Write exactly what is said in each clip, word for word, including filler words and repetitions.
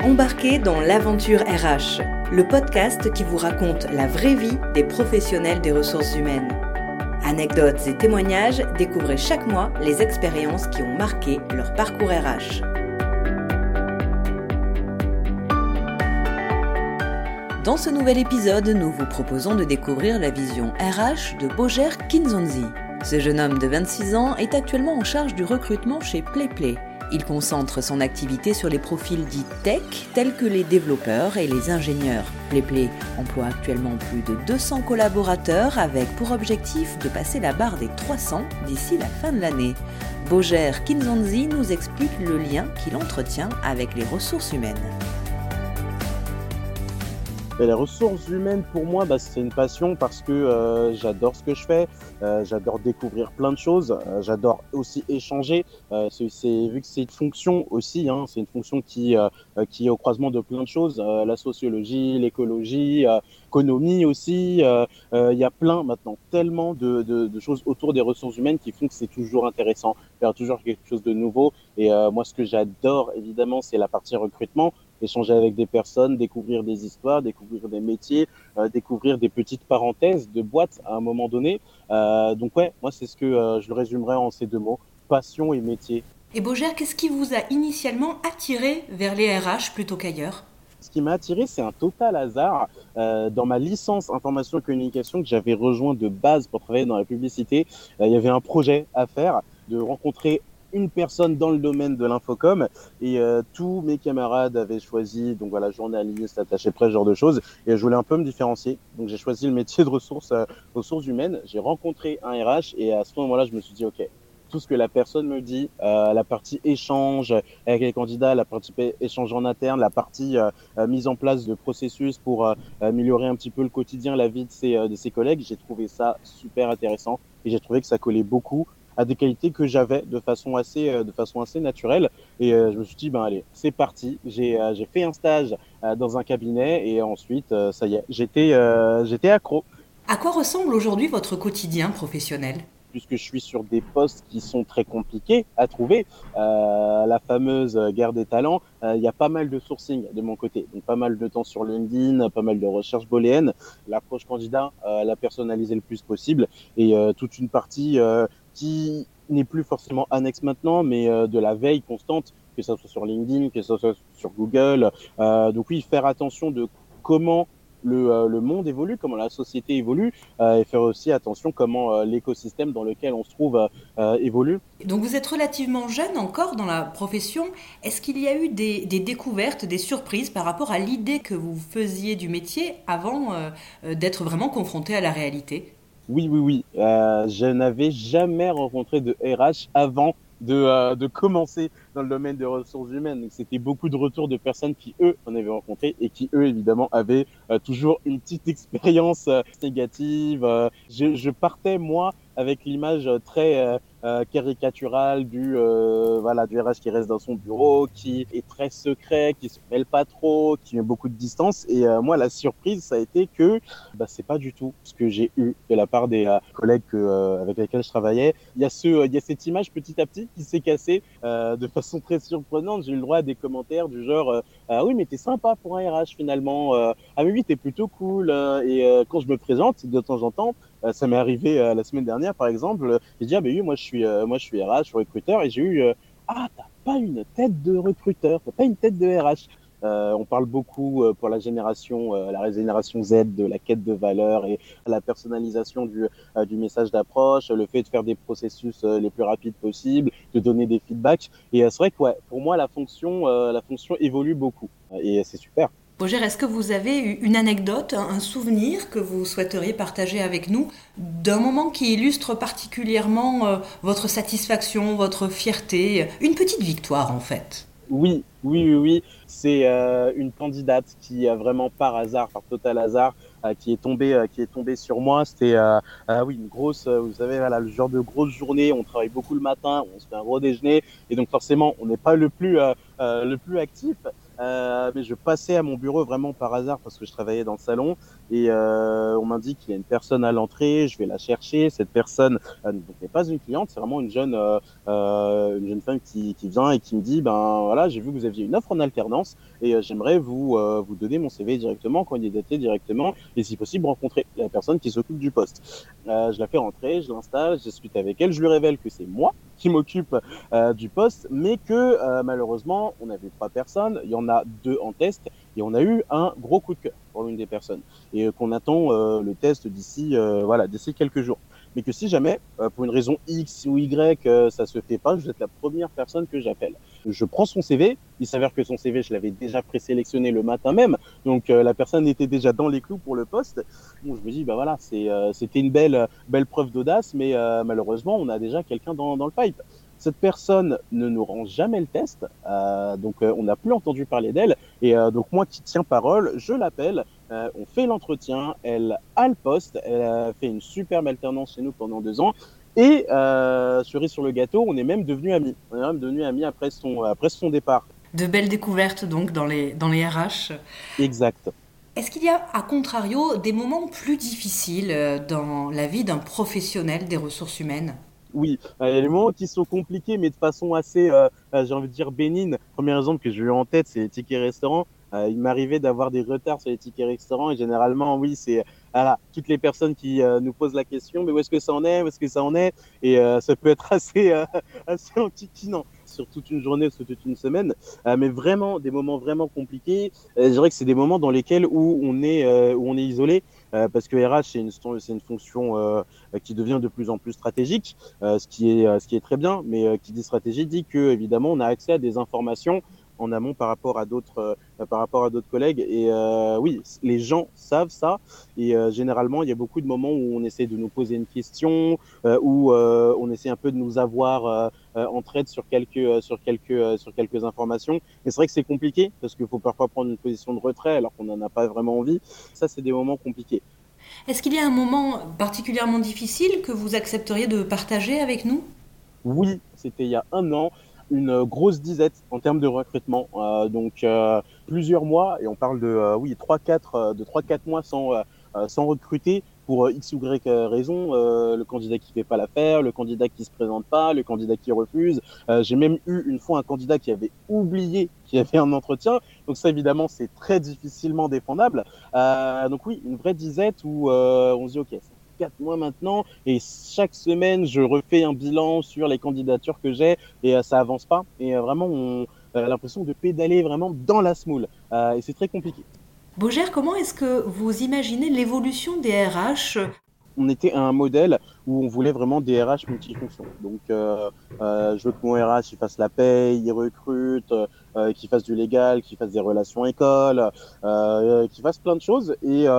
Embarquez dans l'aventure R H, le podcast qui vous raconte la vraie vie des professionnels des ressources humaines. Anecdotes et témoignages, découvrez chaque mois les expériences qui ont marqué leur parcours R H. Dans ce nouvel épisode, nous vous proposons de découvrir la vision R H de Bojer Kinzonzi. Ce jeune homme de vingt-six ans est actuellement en charge du recrutement chez PlayPlay. Il concentre son activité sur les profils dits tech, tels que les développeurs et les ingénieurs. PlayPlay emploie actuellement plus de deux cents collaborateurs avec pour objectif de passer la barre des trois cents d'ici la fin de l'année. Bojer Kinzonzi nous explique le lien qu'il entretient avec les ressources humaines. Et les ressources humaines, pour moi, bah, c'est une passion parce que euh, j'adore ce que je fais, euh, j'adore découvrir plein de choses, euh, j'adore aussi échanger. Euh, c'est, c'est, vu que c'est une fonction aussi, hein, c'est une fonction qui, euh, qui est au croisement de plein de choses, euh, la sociologie, l'écologie, euh, l'économie aussi. Il euh, euh, y a plein maintenant, tellement de, de, de choses autour des ressources humaines qui font que c'est toujours intéressant, faire toujours quelque chose de nouveau. Et euh, moi, ce que j'adore, évidemment, c'est la partie recrutement. Échanger avec des personnes, découvrir des histoires, découvrir des métiers, euh, découvrir des petites parenthèses de boîtes à un moment donné. Euh, donc ouais, moi c'est ce que euh, je le résumerais en ces deux mots, passion et métier. Et Bojer, qu'est-ce qui vous a initialement attiré vers les R H plutôt qu'ailleurs ? Ce qui m'a attiré, c'est un total hasard. Euh, dans ma licence information et communication que j'avais rejoint de base pour travailler dans la publicité, euh, il y avait un projet à faire de rencontrer une personne dans le domaine de l'infocom et euh, tous mes camarades avaient choisi donc voilà journaliste, attaché presse, ce genre de choses, et je voulais un peu me différencier, donc j'ai choisi le métier de ressources euh, ressources humaines. J'ai rencontré un R H et à ce moment-là je me suis dit ok, tout ce que la personne me dit, euh, la partie échange avec les candidats, la partie échange en interne, la partie euh, mise en place de processus pour euh, améliorer un petit peu le quotidien, la vie de ses, euh, de ses collègues, j'ai trouvé ça super intéressant et j'ai trouvé que ça collait beaucoup à des qualités que j'avais de façon assez, euh, de façon assez naturelle. Et euh, je me suis dit, ben allez, c'est parti. J'ai, euh, j'ai fait un stage euh, dans un cabinet et ensuite, euh, ça y est, j'étais, euh, j'étais accro. À quoi ressemble aujourd'hui votre quotidien professionnel ? Puisque je suis sur des postes qui sont très compliqués à trouver, euh, la fameuse guerre des talents, il euh, y a pas mal de sourcing de mon côté, donc pas mal de temps sur LinkedIn, pas mal de recherches booléennes, l'approche candidat, euh, la personnaliser le plus possible, et euh, toute une partie euh, qui n'est plus forcément annexe maintenant, mais euh, de la veille constante, que ça soit sur LinkedIn, que ça soit sur Google. Euh, donc oui, faire attention de comment Le, euh, le monde évolue, comment la société évolue, euh, et faire aussi attention comment euh, l'écosystème dans lequel on se trouve euh, euh, évolue. Donc vous êtes relativement jeune encore dans la profession. Est-ce qu'il y a eu des, des découvertes, des surprises par rapport à l'idée que vous faisiez du métier avant euh, d'être vraiment confronté à la réalité ? Oui, oui, oui. Euh, je n'avais jamais rencontré de R H avant de, euh, de commencer dans le domaine des ressources humaines. Donc, c'était beaucoup de retours de personnes qui, eux, en avaient rencontré et qui, eux, évidemment, avaient euh, toujours une petite expérience euh, négative. Euh, je, je partais, moi, avec l'image très euh, euh, caricaturale du, euh, voilà, du R H qui reste dans son bureau, qui est très secret, qui se mêle pas trop, qui met beaucoup de distance. Et euh, moi, la surprise, ça a été que bah, c'est pas du tout ce que j'ai eu de la part des euh, collègues que, euh, avec lesquels je travaillais. Il y a ce, il y a cette image petit à petit qui s'est cassée euh, de façon très surprenante. J'ai eu le droit à des commentaires du genre euh, ah oui, mais t'es sympa pour un R H finalement. Euh, ah mais oui, t'es plutôt cool. Euh, et euh, quand je me présente, de temps en temps, euh, ça m'est arrivé euh, la semaine dernière, par exemple. J'ai dit ah mais oui, moi je suis, euh, moi je suis R H, je suis recruteur, et j'ai eu euh, ah t'as pas une tête de recruteur, t'as pas une tête de R H. Euh, on parle beaucoup euh, pour la génération, euh, la génération Z, de la quête de valeur et la personnalisation du, euh, du message d'approche, le fait de faire des processus euh, les plus rapides possibles, de donner des feedbacks. Et euh, c'est vrai que ouais, pour moi la fonction, euh, la fonction évolue beaucoup et c'est super. Bojer, est-ce que vous avez une anecdote, un souvenir que vous souhaiteriez partager avec nous d'un moment qui illustre particulièrement euh, votre satisfaction, votre fierté, une petite victoire en fait ? Oui, oui, oui, oui. C'est euh, une candidate qui a vraiment par hasard, par total hasard, euh, qui est tombée, euh, qui est tombée sur moi. C'était, euh, euh, oui, une grosse, euh, vous savez, voilà, le genre de grosse journée. On travaille beaucoup le matin, on se fait un gros déjeuner, et donc forcément, on n'est pas le plus, euh, euh, le plus actif. Euh, mais je passais à mon bureau vraiment par hasard parce que je travaillais dans le salon et euh, on m'indique qu'il y a une personne à l'entrée. Je vais la chercher. Cette personne euh, donc n'est pas une cliente, c'est vraiment une jeune, euh, euh, une jeune femme qui, qui vient et qui me dit, ben voilà, j'ai vu que vous aviez une offre en alternance et euh, j'aimerais vous euh, vous donner mon C V directement, candidater directement et si possible rencontrer la personne qui s'occupe du poste. Euh, je la fais rentrer, je l'installe, je discute avec elle, je lui révèle que c'est moi qui m'occupe euh, du poste, mais que euh, malheureusement, on avait trois personnes, il y en a deux en test, et on a eu un gros coup de cœur pour l'une des personnes, et euh, qu'on attend euh, le test d'ici euh, voilà, d'ici quelques jours. Mais que si jamais, euh, pour une raison X ou Y, euh, ça se fait pas, vous êtes la première personne que j'appelle. Je prends son C V, il s'avère que son C V, je l'avais déjà présélectionné le matin même, donc euh, la personne était déjà dans les clous pour le poste. Bon, je me dis, bah voilà, c'est, euh, c'était une belle, belle preuve d'audace, mais euh, malheureusement, on a déjà quelqu'un dans, dans le pipe. Cette personne ne nous rend jamais le test, euh, donc euh, on n'a plus entendu parler d'elle. Et euh, donc moi qui tiens parole, je l'appelle, euh, on fait l'entretien, elle a le poste, elle a fait une superbe alternance chez nous pendant deux ans. Et euh, cerise sur le gâteau, on est même devenus amis. On est même devenus amis après son, après son départ. De belles découvertes donc dans les, dans les R H. Exact. Est-ce qu'il y a, à contrario, des moments plus difficiles dans la vie d'un professionnel des ressources humaines ? Oui, il y a des moments qui sont compliqués, mais de façon assez, euh, j'ai envie de dire, bénigne. Premier exemple que j'ai eu en tête, c'est les tickets restaurants. Euh, il m'arrivait d'avoir des retards sur les tickets restaurants et généralement, oui, c'est voilà, toutes les personnes qui euh, nous posent la question, mais où est-ce que ça en est, où est-ce que ça en est Et euh, ça peut être assez, euh, assez enquiquinant sur toute une journée, sur toute une semaine. Euh, mais vraiment, des moments vraiment compliqués. Euh, je dirais que c'est des moments dans lesquels où on est, euh, où on est isolé. Euh, parce que R H, c'est une, c'est une fonction euh, qui devient de plus en plus stratégique, euh, ce, qui est, ce qui est très bien, mais euh, qui dit stratégie dit que évidemment on a accès à des informations en amont par rapport à d'autres euh, par rapport à d'autres collègues et euh, oui, les gens savent ça et euh, généralement il y a beaucoup de moments où on essaie de nous poser une question, euh, où euh, on essaie un peu de nous avoir euh, euh, en traite sur quelques euh, sur quelques euh, sur quelques informations. Mais c'est vrai que c'est compliqué parce qu'il faut parfois prendre une position de retrait alors qu'on n'en a pas vraiment envie. Ça, c'est des moments compliqués. Est-ce qu'il y a un moment particulièrement difficile que vous accepteriez de partager avec nous ? Oui, c'était il y a un an, une grosse disette en termes de recrutement. Euh, donc euh, plusieurs mois, et on parle de euh, oui trois quatre de trois quatre mois sans euh, sans recruter pour X ou Y raison, euh, le candidat qui fait pas l'affaire, le candidat qui se présente pas, le candidat qui refuse. Euh, j'ai même eu une fois un candidat qui avait oublié qu'il y avait un entretien. Donc ça, évidemment, c'est très difficilement défendable. Euh, donc oui, une vraie disette où euh, on se dit, ok, ça fait quatre mois maintenant, et chaque semaine, je refais un bilan sur les candidatures que j'ai, et euh, ça avance pas. Et euh, vraiment, on a l'impression de pédaler vraiment dans la semoule. Euh, et c'est très compliqué. Baugère, comment est-ce que vous imaginez l'évolution des R H ? On était à un modèle où on voulait vraiment des R H multifonctions. Donc, euh, euh, je veux que mon R H il fasse la paye, il recrute, euh, qu'il fasse du légal, qu'il fasse des relations écoles, euh, qu'il fasse plein de choses. Et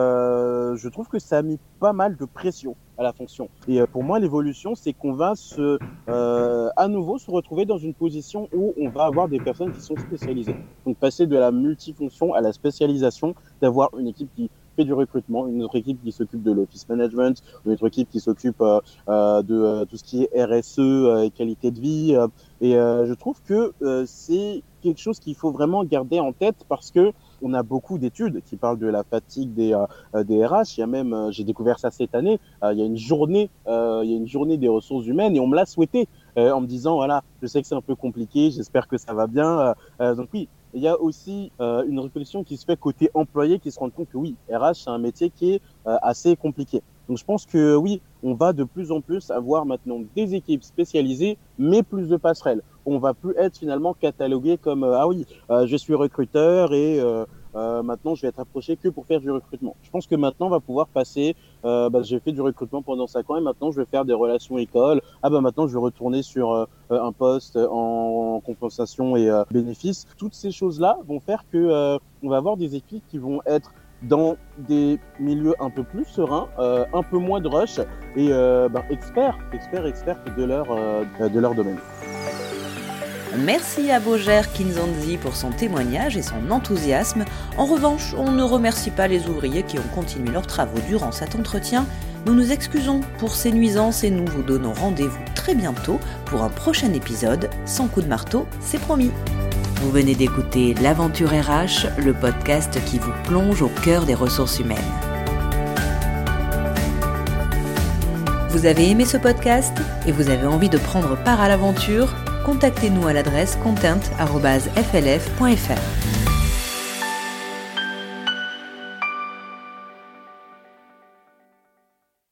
euh, je trouve que ça a mis pas mal de pression à la fonction. Et euh, pour moi, l'évolution, c'est qu'on va se, euh, à nouveau se retrouver dans une position où on va avoir des personnes qui sont spécialisées. Donc, passer de la multifonction à la spécialisation, d'avoir une équipe qui fait du recrutement, une autre équipe qui s'occupe de l'office management, une autre équipe qui s'occupe euh, euh, de euh, tout ce qui est R S E euh, et qualité de vie. Euh, et euh, je trouve que euh, c'est quelque chose qu'il faut vraiment garder en tête parce que on a beaucoup d'études qui parlent de la fatigue des, euh, des R H. Il y a même, euh, j'ai découvert ça cette année, euh, il y a une journée, euh, il y a une journée des ressources humaines et on me l'a souhaité euh, en me disant voilà, je sais que c'est un peu compliqué, j'espère que ça va bien. Euh, donc oui. Il y a aussi euh, une réflexion qui se fait côté employé qui se rend compte que oui, R H, c'est un métier qui est euh, assez compliqué. Donc je pense que oui, on va de plus en plus avoir maintenant des équipes spécialisées, mais plus de passerelles. On va plus être finalement catalogué comme euh, ah oui, euh, je suis recruteur et euh, euh, maintenant je vais être approché que pour faire du recrutement. Je pense que maintenant on va pouvoir passer, euh, bah, j'ai fait du recrutement pendant cinq ans et maintenant je vais faire des relations écoles. Ah bah maintenant je vais retourner sur euh, un poste en compensation et euh, bénéfices. Toutes ces choses-là vont faire que euh, on va avoir des équipes qui vont être dans des milieux un peu plus sereins, euh, un peu moins de rush et euh, ben, experts, experts, expertes de leur, euh, de leur domaine. Merci à Baugère Kinzonzi pour son témoignage et son enthousiasme. En revanche, on ne remercie pas les ouvriers qui ont continué leurs travaux durant cet entretien. Nous nous excusons pour ces nuisances et nous vous donnons rendez-vous très bientôt pour un prochain épisode. Sans coup de marteau, c'est promis. Vous venez d'écouter l'Aventure R H, le podcast qui vous plonge au cœur des ressources humaines. Vous avez aimé ce podcast et vous avez envie de prendre part à l'aventure ? Contactez-nous à l'adresse content arobase f l f point f r.